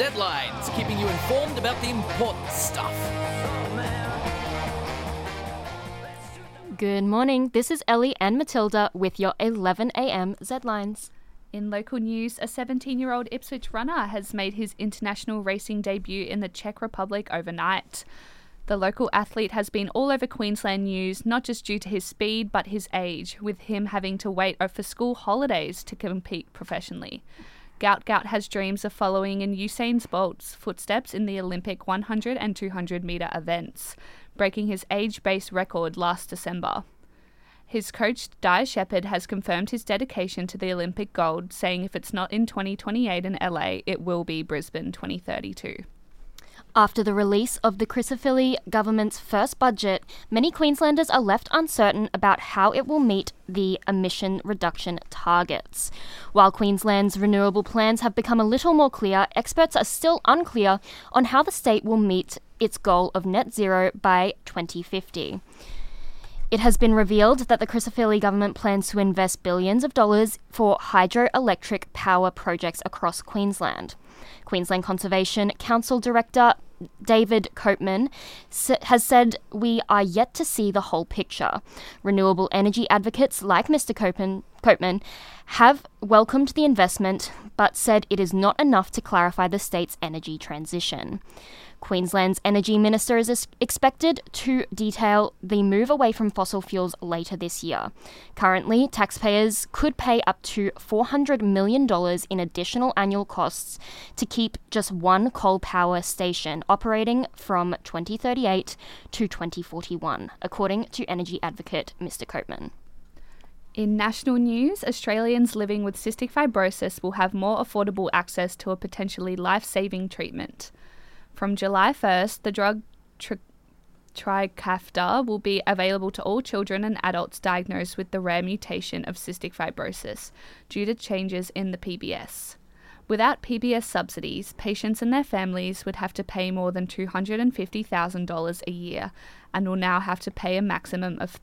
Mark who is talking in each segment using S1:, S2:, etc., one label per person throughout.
S1: Z-Lines, keeping you informed about the important stuff.
S2: Good morning, this is Ellie and Matilda with your 11am Z-Lines.
S3: In local news, a 17-year-old Ipswich runner has made his international racing debut in the Czech Republic overnight. The local athlete has been all over Queensland news, not just due to his speed, but his age, with him having to wait for school holidays to compete professionally. Gout has dreams of following in Usain Bolt's footsteps in the Olympic 100 and 200 metre events, breaking his age-based record last December. His coach, Dyer Shepherd, has confirmed his dedication to the Olympic gold, saying if it's not in 2028 in LA, it will be Brisbane 2032.
S2: After the release of the Chrysophylle government's first budget, many Queenslanders are left uncertain about how it will meet the emission reduction targets. While Queensland's renewable plans have become a little more clear, experts are still unclear on how the state will meet its goal of net zero by 2050. It has been revealed that the Chrysophylle government plans to invest billions of dollars for hydroelectric power projects across Queensland. Queensland Conservation Council Director David Copeman has said we are yet to see the whole picture. Renewable energy advocates like Mr. Copeman have welcomed the investment, but said it is not enough to clarify the state's energy transition. Queensland's Energy Minister is expected to detail the move away from fossil fuels later this year. Currently, taxpayers could pay up to $400 million in additional annual costs to keep just one coal power station operating from 2038 to 2041, according to energy advocate Mr. Copeman.
S3: In national news, Australians living with cystic fibrosis will have more affordable access to a potentially life-saving treatment. From July 1st, the drug Trikafta will be available to all children and adults diagnosed with the rare mutation of cystic fibrosis due to changes in the PBS. Without PBS subsidies, patients and their families would have to pay more than $250,000 a year and will now have to pay a maximum of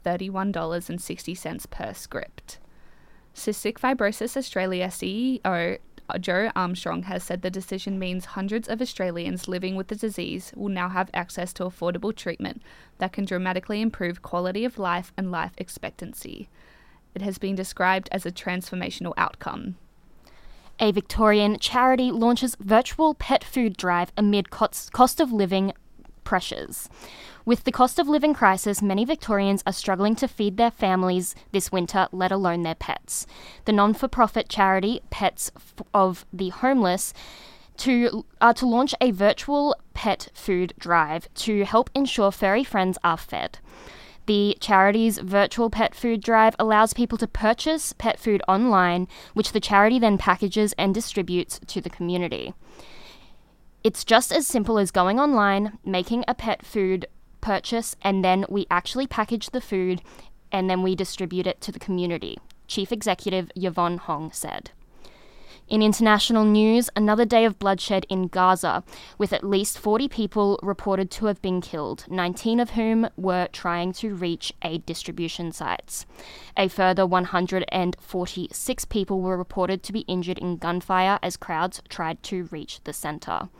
S3: $31.60 per script. Cystic Fibrosis Australia CEO Joe Armstrong has said the decision means hundreds of Australians living with the disease will now have access to affordable treatment that can dramatically improve quality of life and life expectancy. It has been described as a transformational outcome.
S2: A Victorian charity launches virtual pet food drive amid cost of living pressures. With the cost of living crisis, many Victorians are struggling to feed their families this winter, let alone their pets. The non-for-profit charity Pets of the Homeless to launch a virtual pet food drive to help ensure furry friends are fed. The charity's virtual pet food drive allows people to purchase pet food online, which the charity then packages and distributes to the community. It's just as simple as going online, making a pet food purchase, and then we actually package the food and then we distribute it to the community, Chief Executive Yvonne Hong said. In international news, another day of bloodshed in Gaza, with at least 40 people reported to have been killed, 19 of whom were trying to reach aid distribution sites. A further 146 people were reported to be injured in gunfire as crowds tried to reach the center.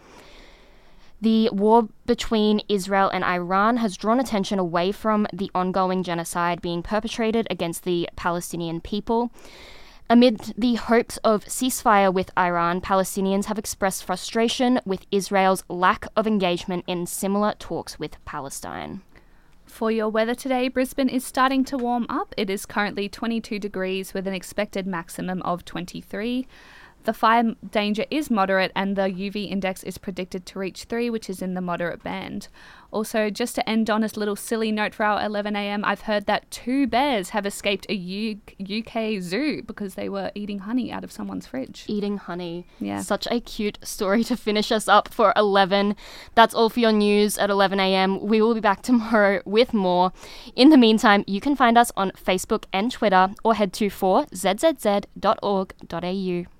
S2: The war between Israel and Iran has drawn attention away from the ongoing genocide being perpetrated against the Palestinian people. Amid the hopes of ceasefire with Iran, Palestinians have expressed frustration with Israel's lack of engagement in similar talks with Palestine.
S3: For your weather today, Brisbane is starting to warm up. It is currently 22 degrees with an expected maximum of 23. The fire danger is moderate and the UV index is predicted to reach 3, which is in the moderate band. Also, just to end on a little silly note for our 11am, I've heard that 2 bears have escaped a UK zoo because they were eating honey out of someone's fridge.
S2: Eating honey.
S3: Yeah.
S2: Such a cute story to finish us up for 11. That's all for your news at 11am. We will be back tomorrow with more. In the meantime, you can find us on Facebook and Twitter or head to 4zzz.org.au.